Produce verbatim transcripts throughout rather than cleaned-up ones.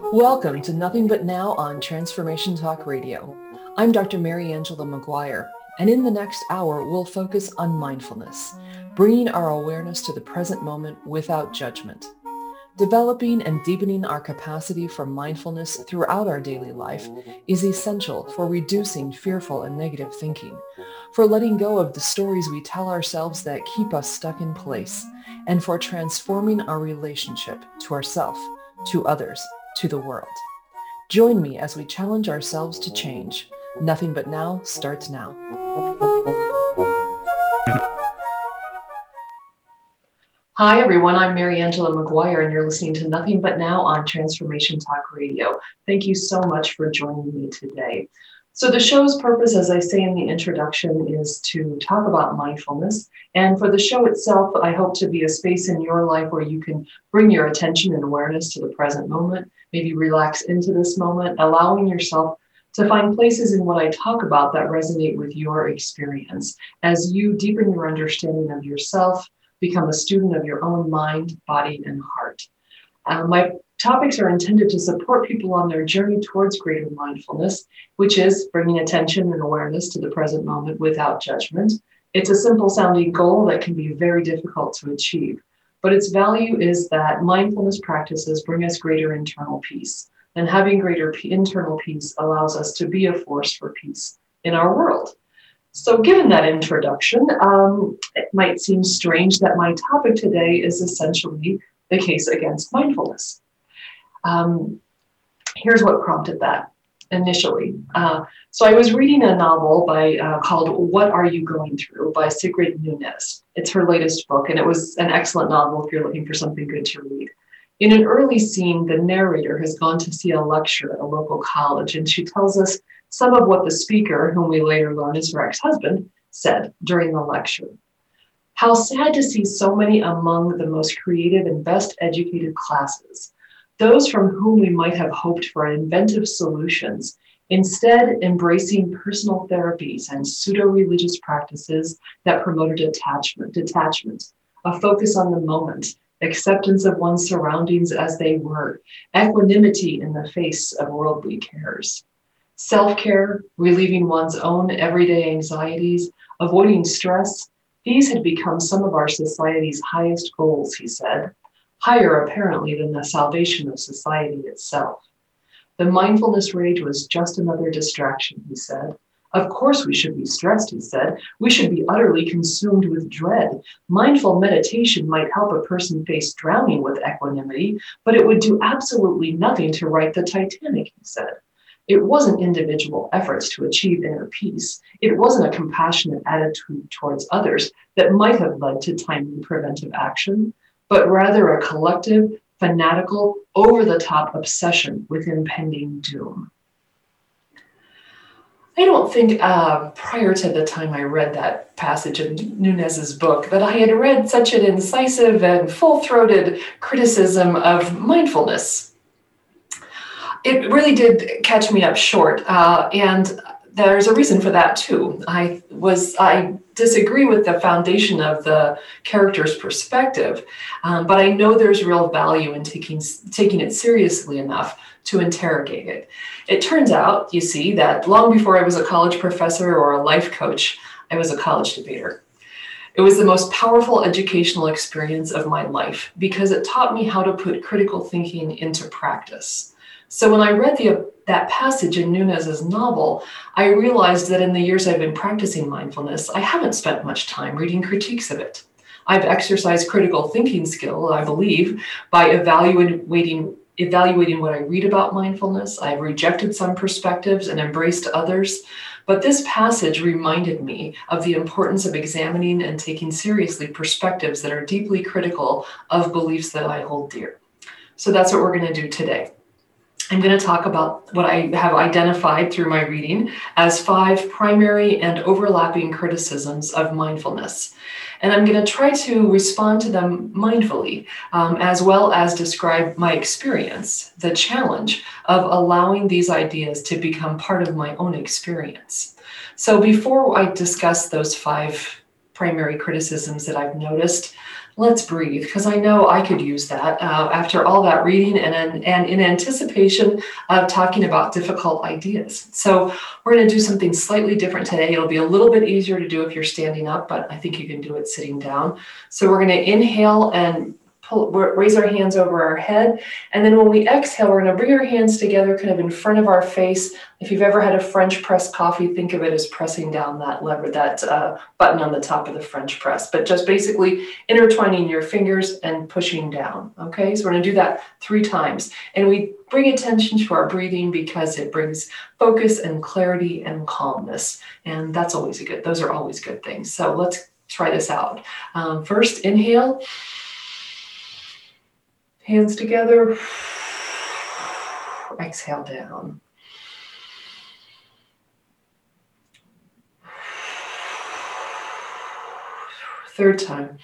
Welcome to Nothing But Now on Transformation Talk Radio. I'm Doctor Mary Angela McGuire, and in the next hour, we'll focus on mindfulness, bringing our awareness to the present moment without judgment. Developing and deepening our capacity for mindfulness throughout our daily life is essential for reducing fearful and negative thinking, for letting go of the stories we tell ourselves that keep us stuck in place, and for transforming our relationship to ourselves, to others, to the world. Join me as we challenge ourselves to change. Nothing But Now starts now. Hi, everyone. I'm Mary Angela McGuire, and you're listening to Nothing But Now on Transformation Talk Radio. Thank you so much for joining me today. So the show's purpose, as I say in the introduction, is to talk about mindfulness. And for the show itself, I hope to be a space in your life where you can bring your attention and awareness to the present moment, maybe relax into this moment, allowing yourself to find places in what I talk about that resonate with your experience as you deepen your understanding of yourself, become a student of your own mind, body, and heart. Uh, my topics are intended to support people on their journey towards greater mindfulness, which is bringing attention and awareness to the present moment without judgment. It's a simple sounding goal that can be very difficult to achieve, but its value is that mindfulness practices bring us greater internal peace, and having greater p- internal peace allows us to be a force for peace in our world. So given that introduction, um, it might seem strange that my topic today is essentially the case against mindfulness. Um, here's what prompted that initially. Uh, so I was reading a novel by uh, called What Are You Going Through by Sigrid Nunez. It's her latest book, and it was an excellent novel if you're looking for something good to read. In an early scene, the narrator has gone to see a lecture at a local college, and she tells us some of what the speaker, whom we later learn is her ex-husband, said during the lecture. How sad to see so many among the most creative and best educated classes, those from whom we might have hoped for inventive solutions, instead embracing personal therapies and pseudo-religious practices that promoted attachment, detachment, a focus on the moment, acceptance of one's surroundings as they were, equanimity in the face of worldly cares. Self-care, relieving one's own everyday anxieties, avoiding stress, these had become some of our society's highest goals, he said, higher apparently than the salvation of society itself. The mindfulness rage was just another distraction, he said. Of course we should be stressed, he said. We should be utterly consumed with dread. Mindful meditation might help a person face drowning with equanimity, but it would do absolutely nothing to right the Titanic, he said. It wasn't individual efforts to achieve inner peace. It wasn't a compassionate attitude towards others that might have led to timely preventive action, but rather a collective, fanatical, over-the-top obsession with impending doom. I don't think uh, prior to the time I read that passage in Nunez's book that I had read such an incisive and full-throated criticism of mindfulness. It really did catch me up short, uh, and there's a reason for that too. I was I disagree with the foundation of the character's perspective, um, but I know there's real value in taking taking it seriously enough to interrogate it. It turns out, you see, that long before I was a college professor or a life coach, I was a college debater. It was the most powerful educational experience of my life because it taught me how to put critical thinking into practice. So when I read the, that passage in Nunez's novel, I realized that in the years I've been practicing mindfulness, I haven't spent much time reading critiques of it. I've exercised critical thinking skill, I believe, by evaluating, evaluating what I read about mindfulness. I've rejected some perspectives and embraced others. But this passage reminded me of the importance of examining and taking seriously perspectives that are deeply critical of beliefs that I hold dear. So that's what we're going to do today. I'm going to talk about what I have identified through my reading as five primary and overlapping criticisms of mindfulness. And I'm going to try to respond to them mindfully, um, as well as describe my experience, the challenge of allowing these ideas to become part of my own experience. So before I discuss those five primary criticisms that I've noticed, let's breathe, because I know I could use that uh, after all that reading and, and in anticipation of talking about difficult ideas. So we're going to do something slightly different today. It'll be a little bit easier to do if you're standing up, but I think you can do it sitting down. So we're going to inhale and pull, raise our hands over our head. And then when we exhale, we're going to bring our hands together kind of in front of our face. If you've ever had a French press coffee, think of it as pressing down that lever, that uh, button on the top of the French press, but just basically intertwining your fingers and pushing down. Okay, so we're going to do that three times. And we bring attention to our breathing because it brings focus and clarity and calmness. And that's always a good, those are always good things. So let's try this out. Um, first, inhale. Hands together. Exhale down. Third time.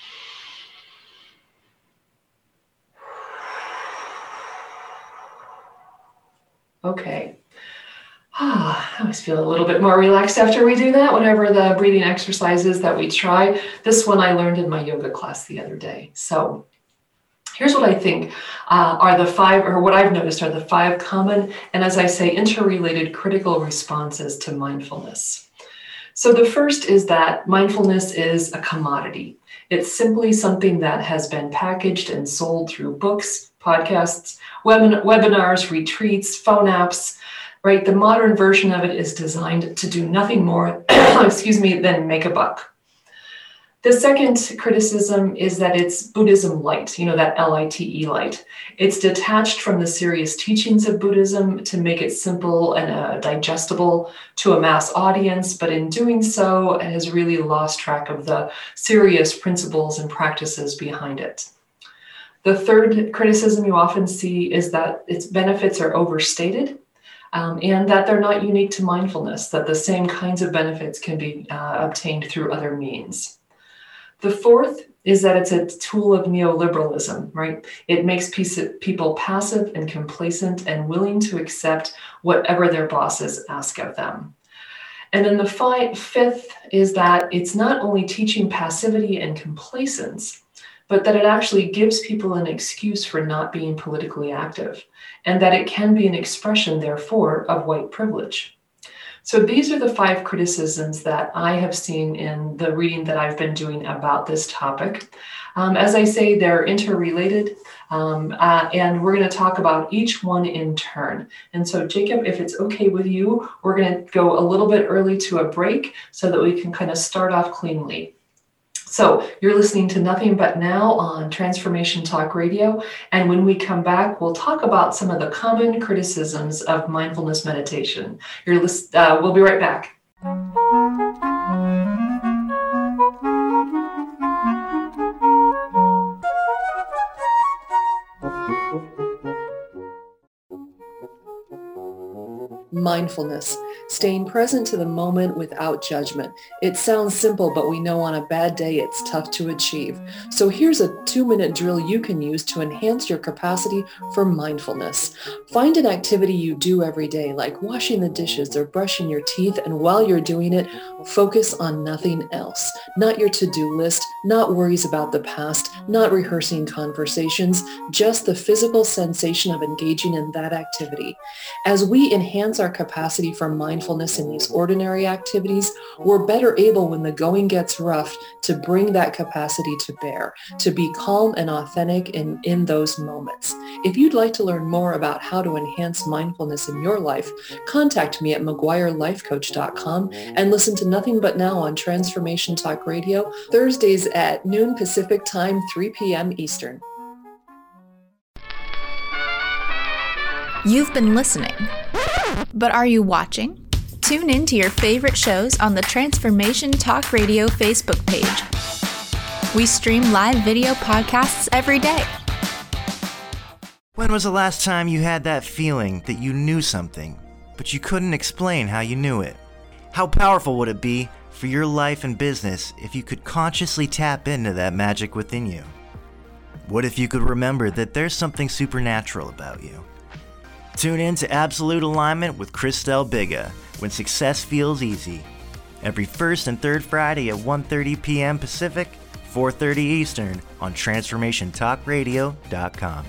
Okay. Ah, I always feel a little bit more relaxed after we do that, whatever the breathing exercises that we try. This one I learned in my yoga class the other day. So here's what I think uh, are the five, or what I've noticed are the five common, and as I say, interrelated critical responses to mindfulness. So the first is that mindfulness is a commodity. It's simply something that has been packaged and sold through books, podcasts, webin- webinars, retreats, phone apps, right? The modern version of it is designed to do nothing more, excuse me, than make a buck. The second criticism is that it's Buddhism light, you know, that L I T E light. It's detached from the serious teachings of Buddhism to make it simple and uh, digestible to a mass audience, but in doing so, it has really lost track of the serious principles and practices behind it. The third criticism you often see is that its benefits are overstated. Um, and that they're not unique to mindfulness, that the same kinds of benefits can be uh, obtained through other means. The fourth is that it's a tool of neoliberalism, right? It makes people passive and complacent and willing to accept whatever their bosses ask of them. And then the fi- fifth is that it's not only teaching passivity and complacence, but that it actually gives people an excuse for not being politically active, and that it can be an expression, therefore, of white privilege. So these are the five criticisms that I have seen in the reading that I've been doing about this topic. Um, as I say, they're interrelated, um, uh, and we're going to talk about each one in turn. And so, Jacob, if it's okay with you, we're going to go a little bit early to a break so that we can kind of start off cleanly. So you're listening to Nothing But Now on Transformation Talk Radio. And when we come back, we'll talk about some of the common criticisms of mindfulness meditation. You're list- uh, we'll be right back. Mindfulness, staying present to the moment without judgment. It sounds simple, but we know on a bad day it's tough to achieve. So here's a two-minute drill you can use to enhance your capacity for mindfulness. Find an activity you do every day, like washing the dishes or brushing your teeth, and while you're doing it, focus on nothing else. Not your to-do list, not worries about the past, not rehearsing conversations, just the physical sensation of engaging in that activity. As we enhance our capacity for mindfulness in these ordinary activities, we're better able when the going gets rough to bring that capacity to bear, to be calm and authentic in, in those moments. If you'd like to learn more about how to enhance mindfulness in your life, contact me at mcguire life coach dot com and listen to Nothing But Now on Transformation Talk Radio, Thursdays at noon Pacific Time, three p.m. Eastern. You've been listening, but are you watching? Tune in to your favorite shows on the Transformation Talk Radio Facebook page. We stream live video podcasts every day. When was the last time you had that feeling that you knew something, but you couldn't explain how you knew it? How powerful would it be for your life and business if you could consciously tap into that magic within you? What if you could remember that there's something supernatural about you? Tune in to Absolute Alignment with Christelle Biga, when success feels easy. Every first and third Friday at one thirty p.m. Pacific, four thirty Eastern on transformation talk radio dot com.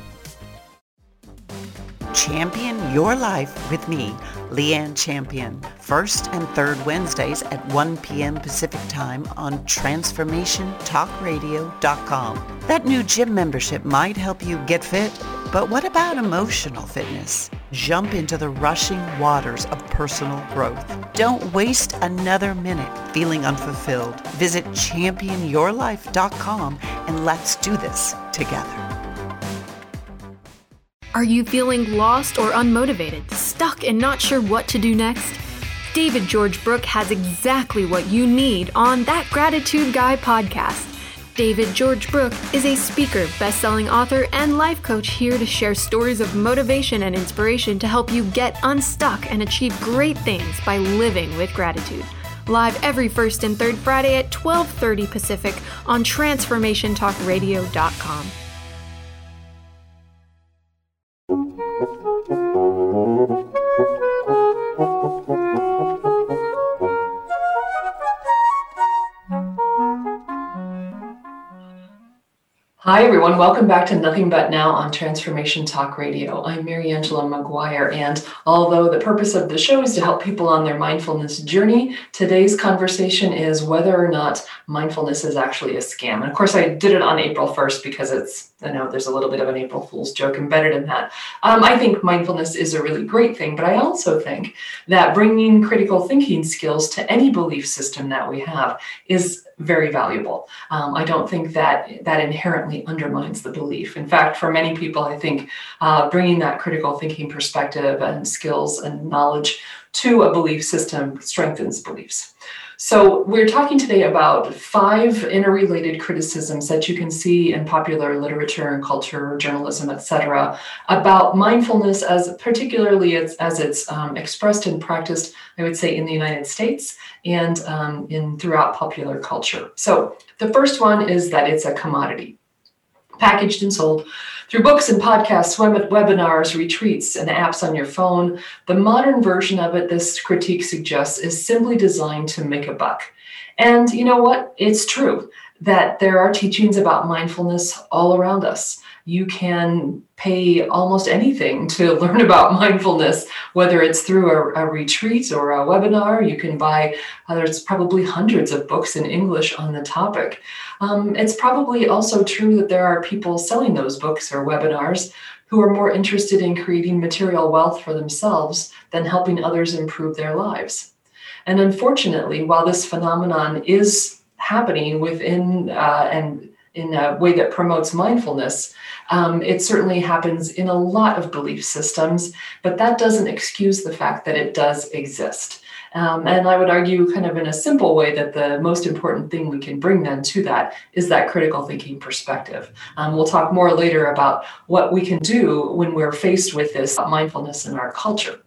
Champion Your Life with me, Leanne Champion, first and third Wednesdays at one p.m. Pacific Time on transformation talk radio dot com. That new gym membership might help you get fit, but what about emotional fitness? Jump into the rushing waters of personal growth. Don't waste another minute feeling unfulfilled. Visit champion your life dot com and let's do this together. Are you feeling lost or unmotivated, stuck and not sure what to do next? David George Brooke has exactly what you need on That Gratitude Guy podcast. David George Brooke is a speaker, best-selling author, and life coach here to share stories of motivation and inspiration to help you get unstuck and achieve great things by living with gratitude. Live every first and third Friday at twelve thirty Pacific on transformation talk radio dot com. Hi, everyone. Welcome back to Nothing But Now on Transformation Talk Radio. I'm Mary Angela McGuire, and although the purpose of the show is to help people on their mindfulness journey, today's conversation is whether or not mindfulness is actually a scam. And of course, I did it on April first because it's, I know there's a little bit of an April Fool's joke embedded in that. Um, I think mindfulness is a really great thing, but I also think that bringing critical thinking skills to any belief system that we have is very valuable. Um, I don't think that that inherently undermines the belief. In fact, for many people, I think uh, bringing that critical thinking perspective and skills and knowledge to a belief system strengthens beliefs. So we're talking today about five interrelated criticisms that you can see in popular literature and culture, journalism, et cetera, about mindfulness, as particularly as, as it's um, expressed and practiced, I would say, in the United States and um, in throughout popular culture. So the first one is that it's a commodity, packaged and sold through books and podcasts, web- webinars, retreats, and apps on your phone. The modern version of it, this critique suggests, is simply designed to make a buck. And you know what? It's true that there are teachings about mindfulness all around us. You can pay almost anything to learn about mindfulness, whether it's through a, a retreat or a webinar. You can buy, uh, there's probably hundreds of books in English on the topic. Um, it's probably also true that there are people selling those books or webinars who are more interested in creating material wealth for themselves than helping others improve their lives. And unfortunately, while this phenomenon is happening within uh, and in a way that promotes mindfulness, um, it certainly happens in a lot of belief systems, but that doesn't excuse the fact that it does exist. Um, and I would argue kind of in a simple way that the most important thing we can bring then to that is that critical thinking perspective. Um, we'll talk more later about what we can do when we're faced with this mindfulness in our culture.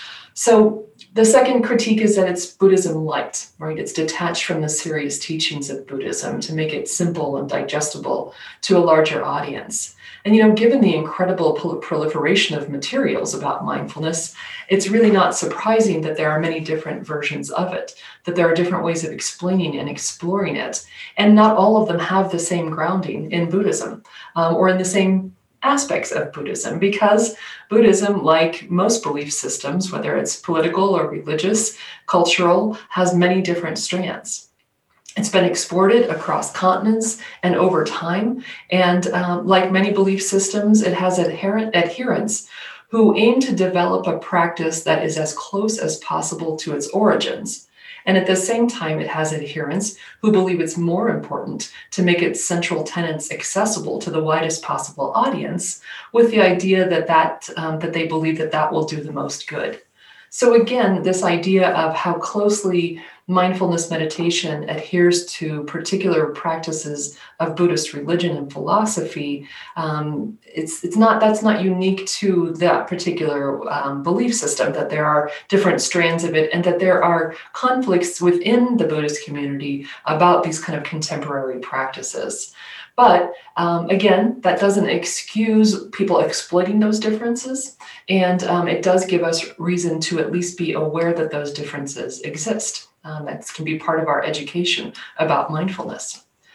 So the second critique is that it's Buddhism light, right? It's detached from the serious teachings of Buddhism to make it simple and digestible to a larger audience. And, you know, given the incredible prol- proliferation of materials about mindfulness, it's really not surprising that there are many different versions of it, that there are different ways of explaining and exploring it. And not all of them have the same grounding in Buddhism um, or in the same aspects of Buddhism, because Buddhism, like most belief systems, whether it's political or religious, cultural, has many different strands. It's been exported across continents and over time. And um, like many belief systems, it has adherent adherents who aim to develop a practice that is as close as possible to its origins. And at the same time, it has adherents who believe it's more important to make its central tenets accessible to the widest possible audience, with the idea that that, um, that they believe that that will do the most good. So again, this idea of how closely mindfulness meditation adheres to particular practices of Buddhist religion and philosophy, um, it's it's not that's not unique to that particular um, belief system, that there are different strands of it and that there are conflicts within the Buddhist community about these kind of contemporary practices. But um, again, that doesn't excuse people exploiting those differences. And um, it does give us reason to at least be aware that those differences exist. Um, that can be part of our education about mindfulness.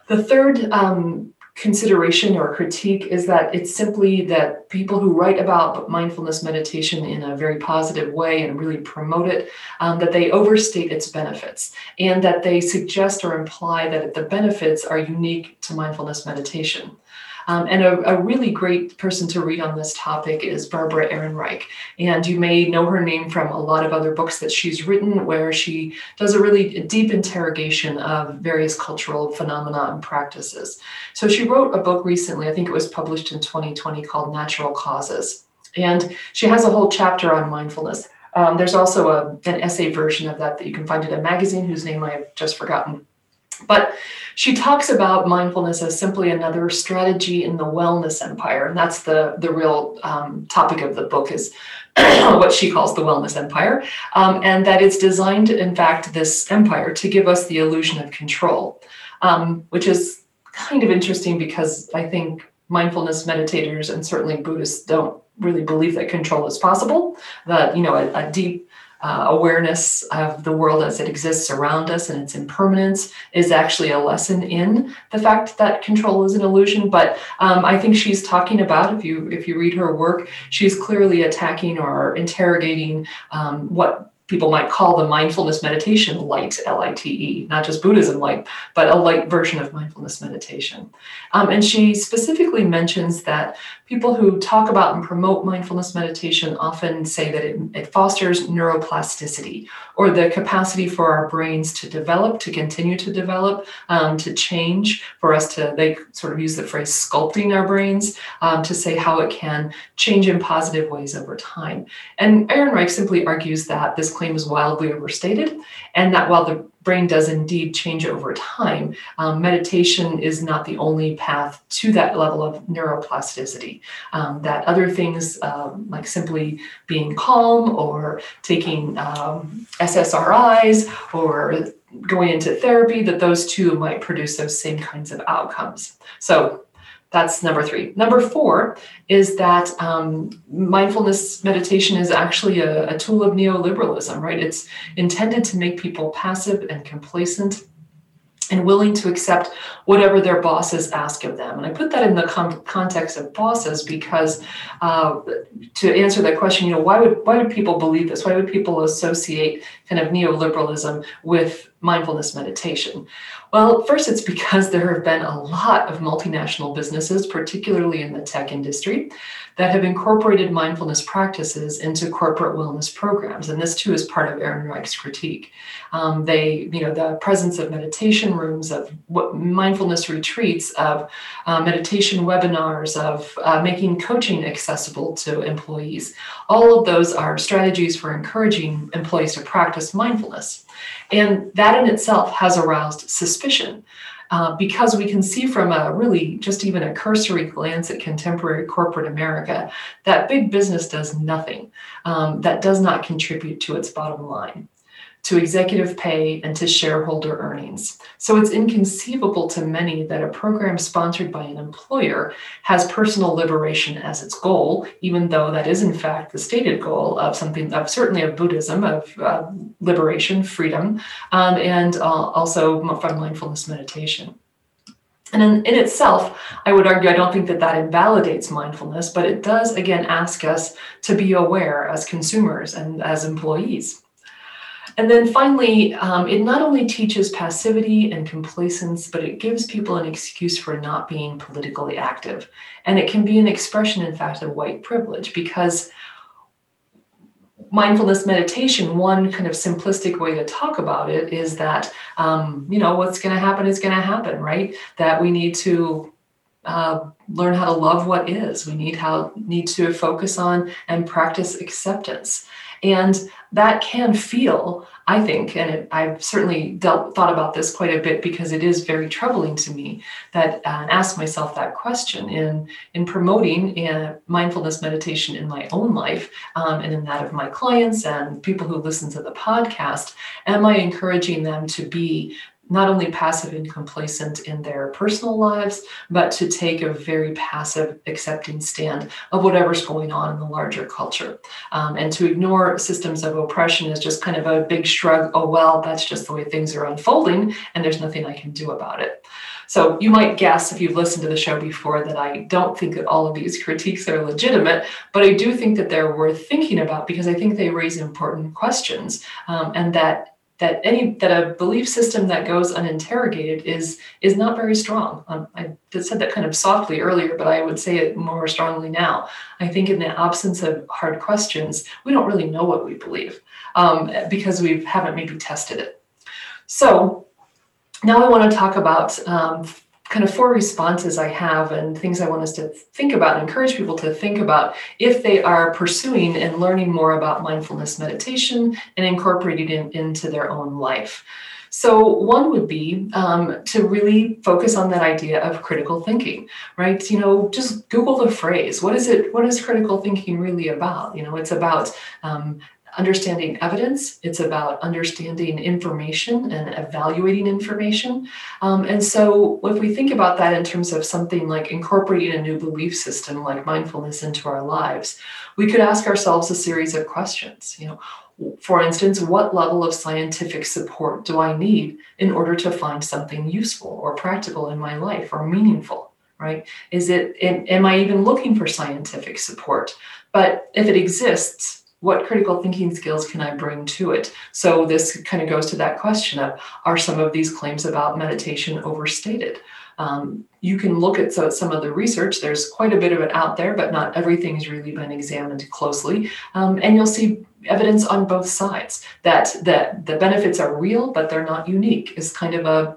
The third um, consideration or critique is that it's simply that people who write about mindfulness meditation in a very positive way and really promote it, um, that they overstate its benefits, and that they suggest or imply that the benefits are unique to mindfulness meditation. Um, and a, a really great person to read on this topic is Barbara Ehrenreich. And you may know her name from a lot of other books that she's written, where she does a really deep interrogation of various cultural phenomena and practices. So she wrote a book recently, I think it was published in twenty twenty, called Natural Causes. And she has a whole chapter on mindfulness. Um, there's also a, an essay version of that that you can find in a magazine whose name I have just forgotten. But she talks about mindfulness as simply another strategy in the wellness empire. And that's the, the real um, topic of the book, is what she calls the wellness empire. Um, and that it's designed, in fact, this empire to give us the illusion of control, um, which is kind of interesting because I think mindfulness meditators and certainly Buddhists don't really believe that control is possible, that, you know, a, a deep Uh, awareness of the world as it exists around us and its impermanence is actually a lesson in the fact that control is an illusion. But um, I think she's talking about, if you if you read her work, she's clearly attacking or interrogating um, what people might call the mindfulness meditation light, L I T E, not just Buddhism light, but a light version of mindfulness meditation. Um, and she specifically mentions that people who talk about and promote mindfulness meditation often say that it, it fosters neuroplasticity, or the capacity for our brains to develop, to continue to develop, um, to change, for us to, they sort of use the phrase sculpting our brains, um, to say how it can change in positive ways over time. And Ehrenreich simply argues that this claim is wildly overstated, and that while the brain does indeed change over time, um, meditation is not the only path to that level of neuroplasticity. Um, that other things, um, like simply being calm or taking um, S S R Is or going into therapy, that those too might produce those same kinds of outcomes. So that's number three. Number four is that um, mindfulness meditation is actually a, a tool of neoliberalism, right? It's intended to make people passive and complacent and willing to accept whatever their bosses ask of them. And I put that in the com- context of bosses because uh, to answer that question, you know, why would why would people believe this? Why would people associate kind of neoliberalism with mindfulness meditation? Well, first, it's because there have been a lot of multinational businesses, particularly in the tech industry, that have incorporated mindfulness practices into corporate wellness programs. And this too is part of Ehrenreich's critique. Um, they, you know, the presence of meditation rooms, of what, mindfulness retreats, of uh, meditation webinars, of uh, making coaching accessible to employees. All of those are strategies for encouraging employees to practice mindfulness. And that in itself has aroused suspicion. Uh, because we can see from a really just even a cursory glance at contemporary corporate America that big business does nothing um, that does not contribute to its bottom line, to executive pay, and to shareholder earnings. So it's inconceivable to many that a program sponsored by an employer has personal liberation as its goal, even though that is in fact the stated goal of something, of certainly of Buddhism, of uh, liberation, freedom, um, and uh, also from mindfulness meditation. And in, in itself, I would argue, I don't think that that invalidates mindfulness, but it does, again, ask us to be aware as consumers and as employees. And then finally, um, it not only teaches passivity and complacence, but it gives people an excuse for not being politically active. And it can be an expression, in fact, of white privilege, because mindfulness meditation, one kind of simplistic way to talk about it is that, um, you know, what's going to happen is going to happen, right? That we need to uh, learn how to love what is. We need how need to focus on and practice acceptance. And that can feel, I think, and it, I've certainly dealt, thought about this quite a bit because it is very troubling to me, that uh, ask myself that question in, in promoting uh, mindfulness meditation in my own life um, and in that of my clients and people who listen to the podcast. Am I encouraging them to be not only passive and complacent in their personal lives, but to take a very passive, accepting stand of whatever's going on in the larger culture, um, and to ignore systems of oppression as just kind of a big shrug, oh, well, that's just the way things are unfolding, and there's nothing I can do about it. So you might guess, if you've listened to the show before, that I don't think that all of these critiques are legitimate, but I do think that they're worth thinking about because I think they raise important questions, um, and that that any that a belief system that goes uninterrogated is is not very strong. Um, I said that kind of softly earlier, but I would say it more strongly now. I think in the absence of hard questions, we don't really know what we believe um, because we haven't maybe tested it. So now I want to talk about um, kind of four responses I have and things I want us to think about and encourage people to think about if they are pursuing and learning more about mindfulness meditation and incorporating it into their own life. So one would be um, to really focus on that idea of critical thinking, right? You know, just Google the phrase. What is it? What is critical thinking really about? You know, it's about um, understanding evidence. It's about understanding information and evaluating information. Um, and so if we think about that in terms of something like incorporating a new belief system like mindfulness into our lives, we could ask ourselves a series of questions. You know, for instance, what level of scientific support do I need in order to find something useful or practical in my life or meaningful, right? Is it, am I even looking for scientific support? But if it exists, what critical thinking skills can I bring to it? So this kind of goes to that question of, are some of these claims about meditation overstated? Um, you can look at so some of the research. There's quite a bit of it out there, but not everything's really been examined closely. Um, and you'll see evidence on both sides that, that the benefits are real, but they're not unique, is kind of a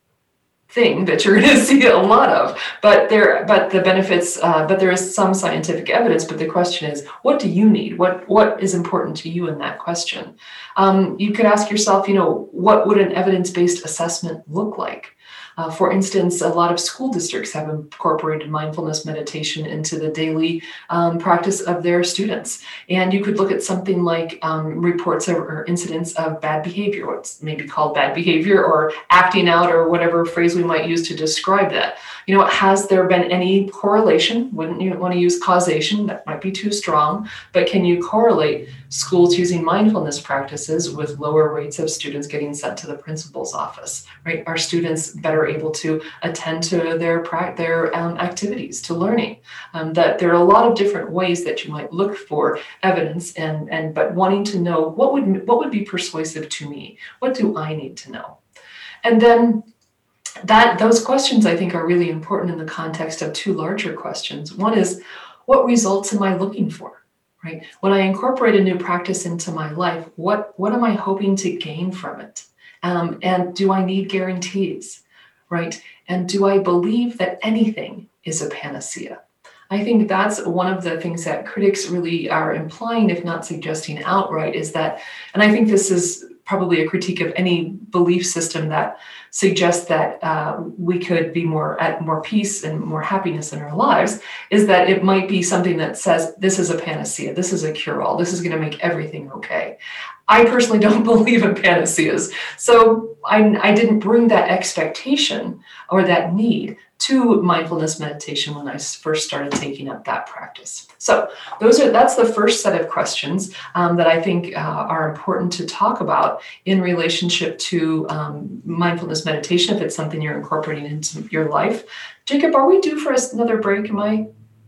thing that you're going to see a lot of, but there, but the benefits, uh, but there is some scientific evidence. But the question is, what do you need? What what is important to you in that question? Um, you could ask yourself, you know, what would an evidence-based assessment look like? Uh, for instance, a lot of school districts have incorporated mindfulness meditation into the daily um, practice of their students. And you could look at something like um, reports of, or incidents of bad behavior, what's maybe called bad behavior or acting out or whatever phrase we might use to describe that. You know, has there been any correlation? Wouldn't you want to use causation? That might be too strong, but can you correlate schools using mindfulness practices with lower rates of students getting sent to the principal's office, right? Are students better able to attend to their their um, activities, to learning? Um, that there are a lot of different ways that you might look for evidence, and and but wanting to know what would what would be persuasive to me. What do I need to know? And then that those questions I think are really important in the context of two larger questions. One is, what results am I looking for? Right? When I incorporate a new practice into my life, what what am I hoping to gain from it? Um, and do I need guarantees? Right? And do I believe that anything is a panacea? I think that's one of the things that critics really are implying, if not suggesting outright, is that, and I think this is probably a critique of any belief system that suggests that uh, we could be more at more peace and more happiness in our lives, is that it might be something that says, this is a panacea, this is a cure-all, this is going to make everything okay. I personally don't believe in panaceas. So I, I didn't bring that expectation or that need to mindfulness meditation when I first started taking up that practice. So those are that's the first set of questions um, that I think uh, are important to talk about in relationship to um, mindfulness meditation, if it's something you're incorporating into your life. Jacob, are we due for another break? Am I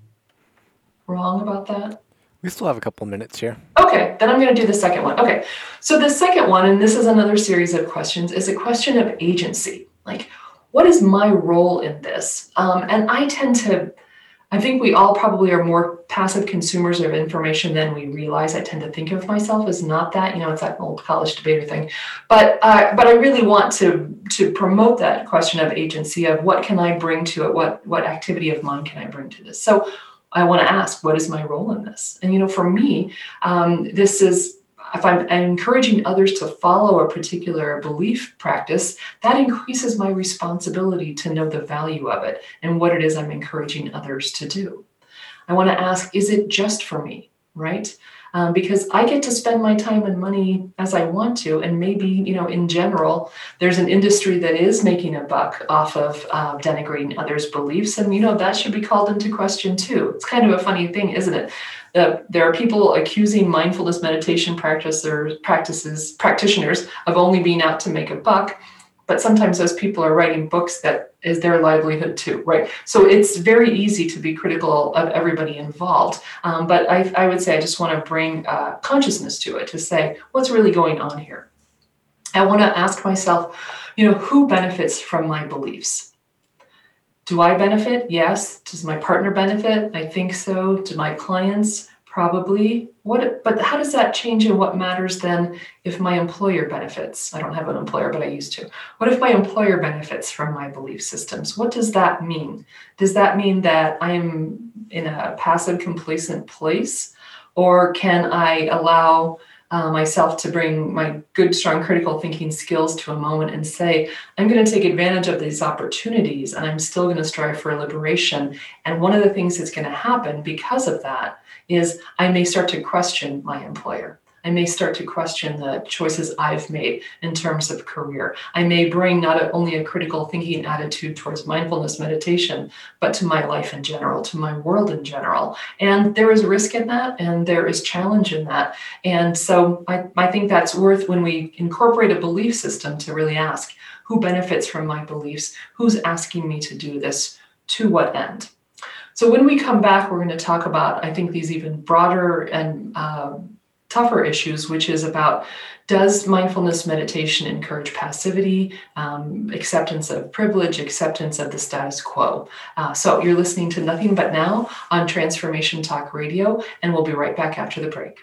wrong about that? We still have a couple minutes here. Okay, then I'm going to do the second one. Okay, so the second one, and this is another series of questions, is a question of agency. Like, what is my role in this? Um, and I tend to, I think we all probably are more passive consumers of information than we realize. I tend to think of myself as not that, you know, it's that old college debater thing. But uh, but I really want to to promote that question of agency, of what can I bring to it? What what activity of mine can I bring to this? So I want to ask, what is my role in this? And, you know, for me, um, this is, if I'm encouraging others to follow a particular belief practice, that increases my responsibility to know the value of it and what it is I'm encouraging others to do. I want to ask, is it just for me, right? Um, because I get to spend my time and money as I want to, and maybe, you know, in general, there's an industry that is making a buck off of uh, denigrating others' beliefs, and, you know, that should be called into question too. It's kind of a funny thing, isn't it? Uh, there are people accusing mindfulness meditation practice or practices practitioners of only being out to make a buck, but sometimes those people are writing books that is their livelihood too, right? So it's very easy to be critical of everybody involved. Um, but I, I would say I just want to bring uh, consciousness to it, to say, what's really going on here? I want to ask myself, you know, who benefits from my beliefs? Do I benefit? Yes. Does my partner benefit? I think so. Do my clients? Probably. What? But how does that change in what matters then if my employer benefits? I don't have an employer, but I used to. What if my employer benefits from my belief systems? What does that mean? Does that mean that I'm in a passive, complacent place? Or can I allow uh, myself to bring my good, strong, critical thinking skills to a moment and say, I'm going to take advantage of these opportunities and I'm still going to strive for liberation. And one of the things that's going to happen because of that is I may start to question my employer. I may start to question the choices I've made in terms of career. I may bring not only a critical thinking attitude towards mindfulness meditation, but to my life in general, to my world in general. And there is risk in that, and there is challenge in that. And so I, I think that's worth, when we incorporate a belief system, to really ask, who benefits from my beliefs? Who's asking me to do this? To what end? So when we come back, we're going to talk about, I think, these even broader and uh, tougher issues, which is about, does mindfulness meditation encourage passivity, um, acceptance of privilege, acceptance of the status quo? Uh, so you're listening to Nothing But Now on Transformation Talk Radio, and we'll be right back after the break.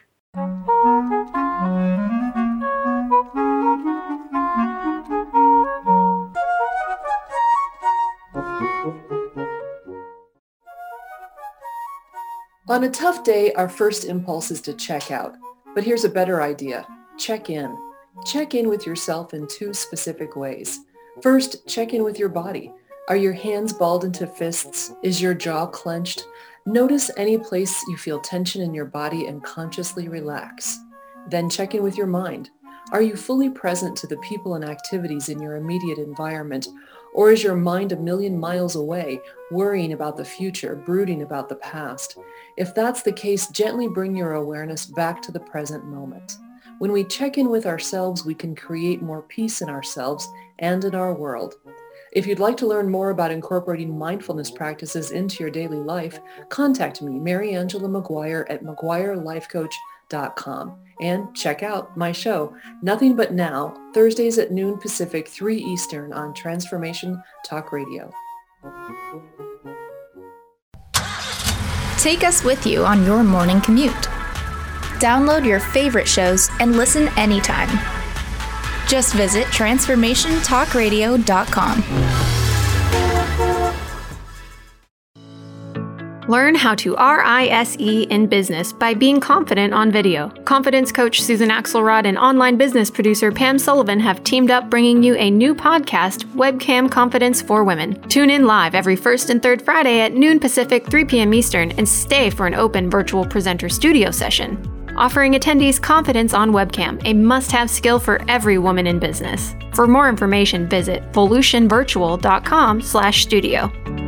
On a tough day, our first impulse is to check out. But here's a better idea. Check in. Check in with yourself in two specific ways. First, check in with your body. Are your hands balled into fists? Is your jaw clenched? Notice any place you feel tension in your body and consciously relax. Then check in with your mind. Are you fully present to the people and activities in your immediate environment? Or is your mind a million miles away, worrying about the future, brooding about the past? If that's the case, gently bring your awareness back to the present moment. When we check in with ourselves, we can create more peace in ourselves and in our world. If you'd like to learn more about incorporating mindfulness practices into your daily life, contact me, Mary Angela McGuire, at mcguire life coach dot com. And check out my show, Nothing But Now, Thursdays at noon Pacific, three Eastern on Transformation Talk Radio. Take us with you on your morning commute. Download your favorite shows and listen anytime. Just visit transformation talk radio dot com. Learn how to R I S E in business by being confident on video. Confidence coach Susan Axelrod and online business producer Pam Sullivan have teamed up, bringing you a new podcast, Webcam Confidence for Women. Tune in live every first and third Friday at noon Pacific, three p.m. Eastern, and stay for an open virtual presenter studio session. Offering attendees confidence on webcam, a must-have skill for every woman in business. For more information, visit volution virtual dot com slash studio.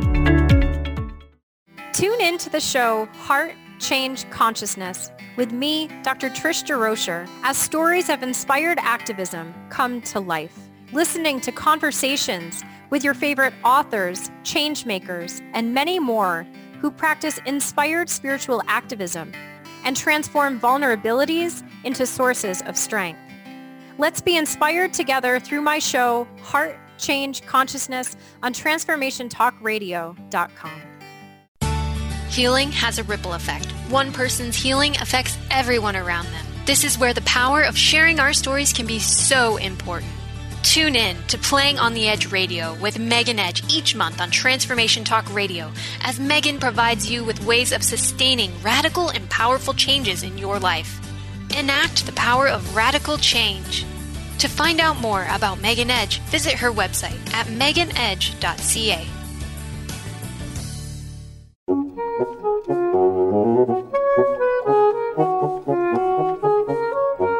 Tune in to the show Heart Change Consciousness with me, Doctor Trish DeRocher, as stories of inspired activism come to life. Listening to conversations with your favorite authors, change makers, and many more who practice inspired spiritual activism and transform vulnerabilities into sources of strength. Let's be inspired together through my show Heart Change Consciousness on transformation talk radio dot com. Healing has a ripple effect. One person's healing affects everyone around them. This is where the power of sharing our stories can be so important. Tune in to Playing on the Edge Radio with Megan Edge each month on Transformation Talk Radio, as Megan provides you with ways of sustaining radical and powerful changes in your life. Enact the power of radical change. To find out more about Megan Edge, visit her website at megan edge dot c a.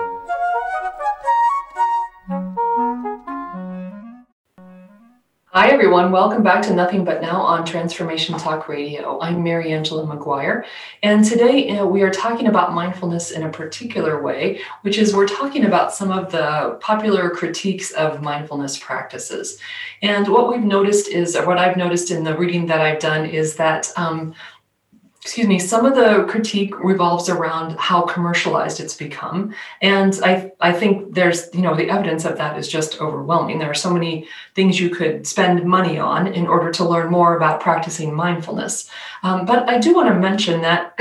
Hi, everyone, welcome back to Nothing But Now on Transformation Talk Radio. I'm Mary Angela McGuire, and today you know, we are talking about mindfulness in a particular way, which is we're talking about some of the popular critiques of mindfulness practices. And what we've noticed is, or what I've noticed in the reading that I've done is that um, excuse me, some of the critique revolves around how commercialized it's become. And I, I think there's, you know, the evidence of that is just overwhelming. There are so many things you could spend money on in order to learn more about practicing mindfulness. Um, but I do want to mention that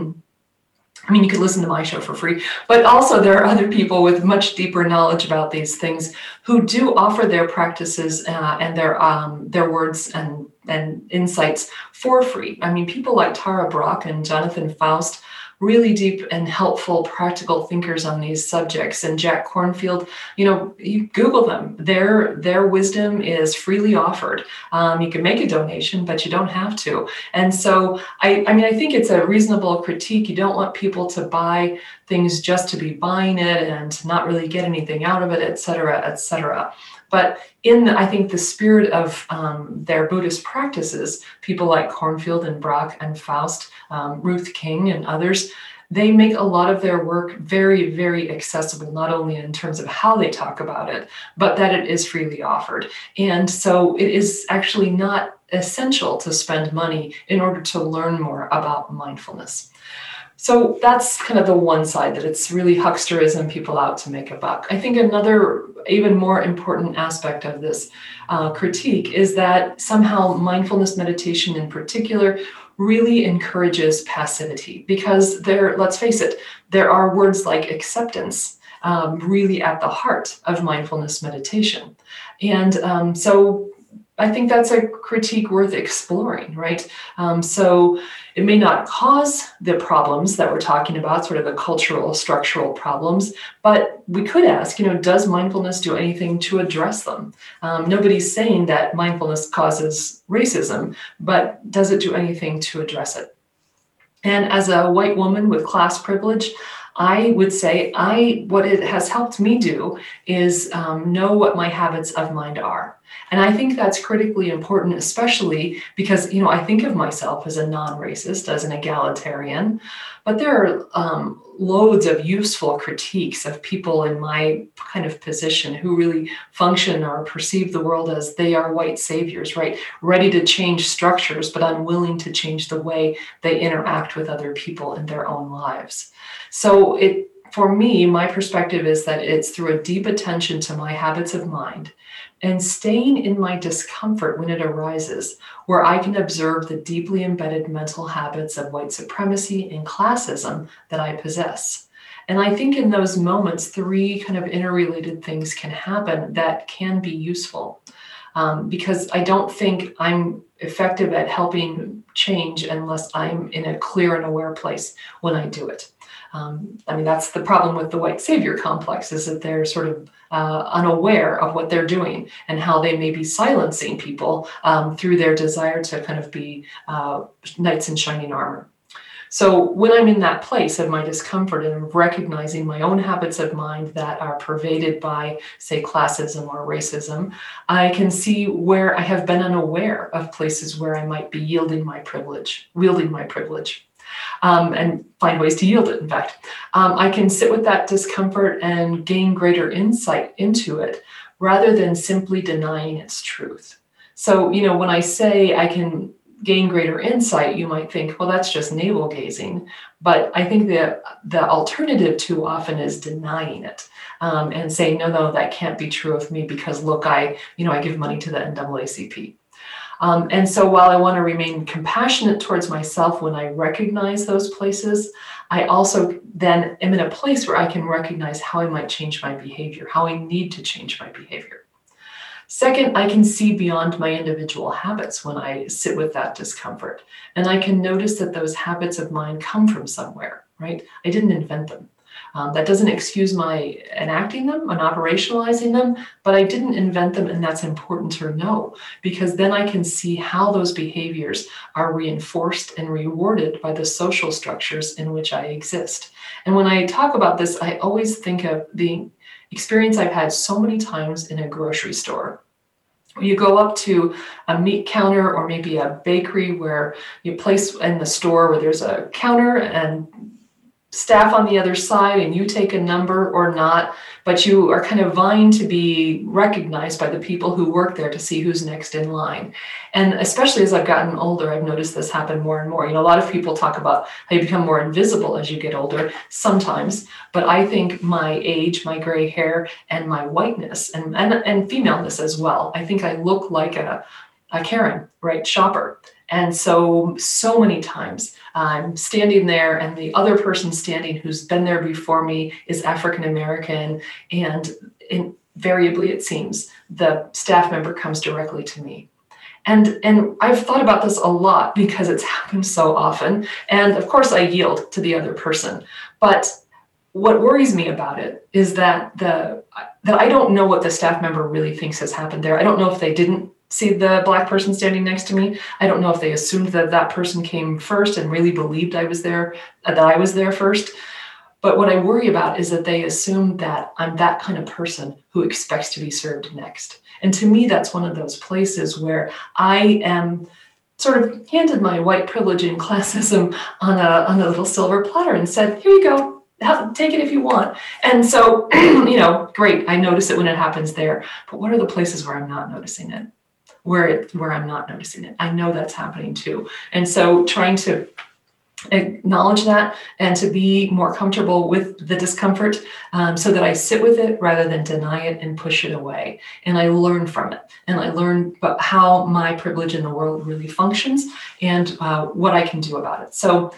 I mean, you could listen to my show for free, but also there are other people with much deeper knowledge about these things who do offer their practices uh, and their um, their words and, and insights for free. I mean, people like Tara Brach and Jonathan Faust, really deep and helpful practical thinkers on these subjects. And Jack Kornfield, you know, you Google them. Their their wisdom is freely offered. Um, you can make a donation, but you don't have to. And so, I, I mean, I think it's a reasonable critique. You don't want people to buy things just to be buying it and not really get anything out of it, et cetera, et cetera. But in, I think, the spirit of um, their Buddhist practices, people like Kornfield and Brach and Faust, um, Ruth King and others, they make a lot of their work very, very accessible, not only in terms of how they talk about it, but that it is freely offered. And so it is actually not essential to spend money in order to learn more about mindfulness. So that's kind of the one side, that it's really hucksterism, people out to make a buck. I think another even more important aspect of this uh, critique is that somehow mindfulness meditation in particular really encourages passivity, because there, let's face it, there are words like acceptance um, really at the heart of mindfulness meditation. And um, so I think that's a critique worth exploring, right? Um, so it may not cause the problems that we're talking about, sort of the cultural, structural problems, but we could ask, you know, does mindfulness do anything to address them? Um, nobody's saying that mindfulness causes racism, but does it do anything to address it? And as a white woman with class privilege, I would say I what it has helped me do is um, know what my habits of mind are. And I think that's critically important, especially because, you know, I think of myself as a non-racist, as an egalitarian, but there are um, loads of useful critiques of people in my kind of position who really function or perceive the world as they are white saviors, right? Ready to change structures, but unwilling to change the way they interact with other people in their own lives. So it, for me, my perspective is that it's through a deep attention to my habits of mind and staying in my discomfort when it arises, where I can observe the deeply embedded mental habits of white supremacy and classism that I possess. And I think in those moments, three kind of interrelated things can happen that can be useful. Um, because I don't think I'm effective at helping change unless I'm in a clear and aware place when I do it. Um, I mean, that's the problem with the white savior complex, is that they're sort of uh, unaware of what they're doing and how they may be silencing people um, through their desire to kind of be uh, knights in shining armor. So when I'm in that place of my discomfort and of recognizing my own habits of mind that are pervaded by, say, classism or racism, I can see where I have been unaware of places where I might be yielding my privilege, wielding my privilege. Um, and find ways to yield it, in fact. Um, I can sit with that discomfort and gain greater insight into it rather than simply denying its truth. So, you know, when I say I can gain greater insight, you might think, well, that's just navel gazing. But I think the, the alternative too often is denying it um, and saying, no, no, that can't be true of me because, look, I, you know, I give money to the N double A C P. Um, and so while I want to remain compassionate towards myself when I recognize those places, I also then am in a place where I can recognize how I might change my behavior, how I need to change my behavior. Second, I can see beyond my individual habits when I sit with that discomfort. And I can notice that those habits of mine come from somewhere, right? I didn't invent them. Um, that doesn't excuse my enacting them and operationalizing them, but I didn't invent them, and that's important to know, because then I can see how those behaviors are reinforced and rewarded by the social structures in which I exist. And when I talk about this, I always think of the experience I've had so many times in a grocery store, You go up to a meat counter or maybe a bakery where you place in the store where there's a counter and staff on the other side, and you take a number or not, but you are kind of vying to be recognized by the people who work there to see who's next in line. And especially as I've gotten older, I've noticed this happen more and more. You know, a lot of people talk about how you become more invisible as you get older, sometimes, but I think my age, my gray hair, and my whiteness, and, and, and femaleness as well, I think I look like a, a Karen, right, shopper. And so, so many times I'm standing there and the other person standing who's been there before me is African-American, and invariably, it seems, the staff member comes directly to me. And, and I've thought about this a lot because it's happened so often. And of course, I yield to the other person. But what worries me about it is that the that I don't know what the staff member really thinks has happened there. I don't know if they didn't see the Black person standing next to me. I don't know if they assumed that that person came first and really believed I was there, that I was there first. But what I worry about is that they assume that I'm that kind of person who expects to be served next. And to me, that's one of those places where I am sort of handed my white privilege and classism on a, on a little silver platter and said, here you go, have, take it if you want. And so, you know, great, I notice it when it happens there. But what are the places where I'm not noticing it? Where it, where I'm not noticing it. I know that's happening too. And so trying to acknowledge that and to be more comfortable with the discomfort um, so that I sit with it rather than deny it and push it away. And I learn from it. And I learn about how my privilege in the world really functions and uh, what I can do about it. So,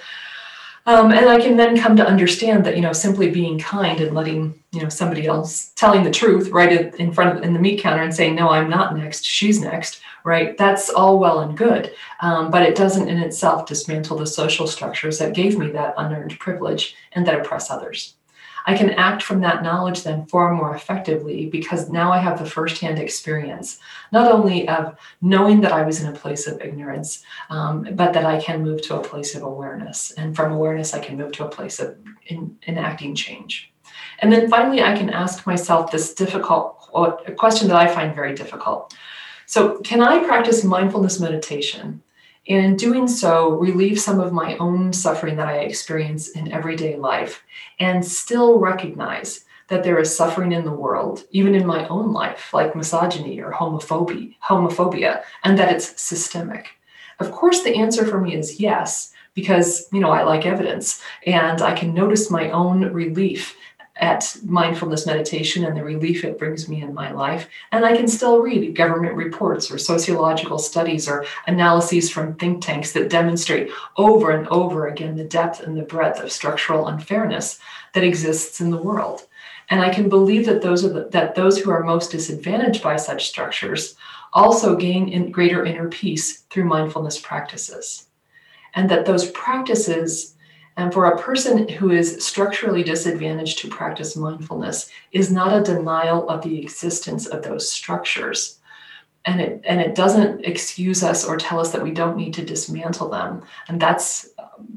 um, and I can then come to understand that, you know, simply being kind and letting, you know, somebody else telling the truth right in front of in the meat counter and saying, no, I'm not next, she's next, right? That's all well and good. Um, but it doesn't in itself dismantle the social structures that gave me that unearned privilege and that oppress others. I can act from that knowledge then far more effectively because now I have the firsthand experience, not only of knowing that I was in a place of ignorance, um, but that I can move to a place of awareness. And from awareness, I can move to a place of in, enacting change. And then finally, I can ask myself this difficult question that I find very difficult. So can I practice mindfulness meditation and in doing so relieve some of my own suffering that I experience in everyday life and still recognize that there is suffering in the world, even in my own life, like misogyny or homophobia, homophobia, and that it's systemic? Of course, the answer for me is yes, because, you know, I like evidence and I can notice my own relief at mindfulness meditation and the relief it brings me in my life. And I can still read government reports or sociological studies or analyses from think tanks that demonstrate over and over again the depth and the breadth of structural unfairness that exists in the world. And I can believe that those are the, that those who are most disadvantaged by such structures also gain in greater inner peace through mindfulness practices. And that those practices, and for a person who is structurally disadvantaged to practice mindfulness, is not a denial of the existence of those structures. And it, and it doesn't excuse us or tell us that we don't need to dismantle them. And that's